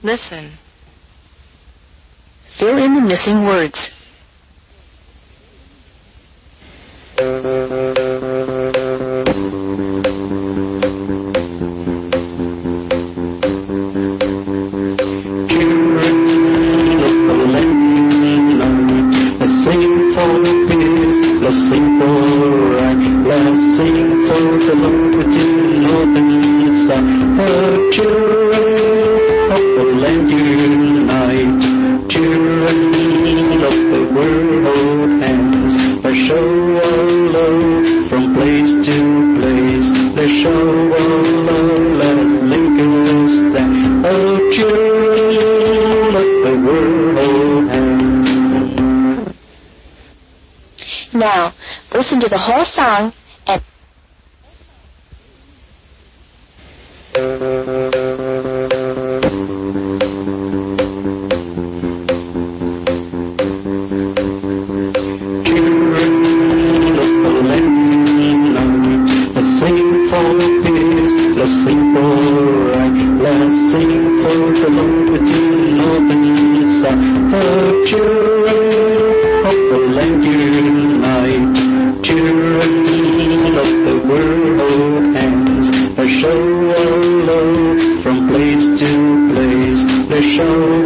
Listen. Fill in the missing words. Let's sing for right, let's sing for the Lord with open side. The children of the land unite, children of the world hold hands. Let's show our love from place to place. Let's show our love, let's link and stand. The children of the world hold hands. Now, listen to the whole song and let's sing for peace, let's sing for right, let's sing for the Lord with open side. The children of the land unite, children of the world hold hands. Let's show our love from place to place. Let's show